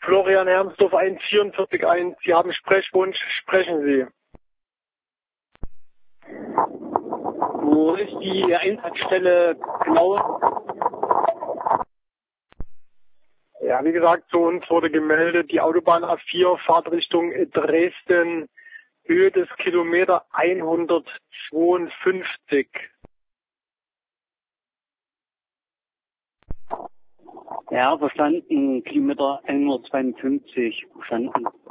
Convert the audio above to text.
Florian Hermsdorf 1441. Sie haben Sprechwunsch, sprechen Sie. Wo ist die Einsatzstelle genau? Ja, wie gesagt, zu uns wurde gemeldet, die Autobahn A4, Fahrtrichtung Dresden, Höhe des Kilometer 152. Ja, verstanden. Kilometer 152. Verstanden.